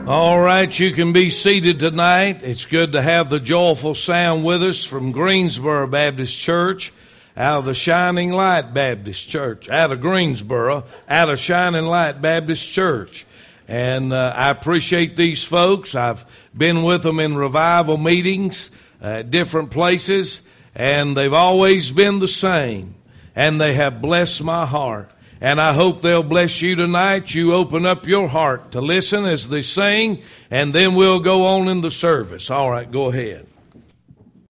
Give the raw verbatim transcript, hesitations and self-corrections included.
All right, you can be seated tonight. It's good to have the joyful sound with us from Greensboro Baptist Church, out of the Shining Light Baptist Church, out of Greensboro, out of Shining Light Baptist Church. And uh, I appreciate these folks. I've been with them in revival meetings at different places, and they've always been the same, and they have blessed my heart. And I hope they'll bless you tonight. You open up your heart to listen as they sing, and then we'll go on in the service. All right, go ahead.